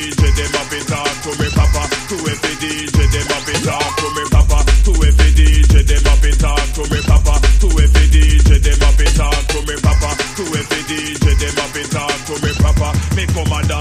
DJ them have it talk to me papa. To every DJ them have it talk to me papa. To every DJ them have it talk to me papa. To every DJ them have it talk to me papa. To every DJ them have it talk to me papa. Me come and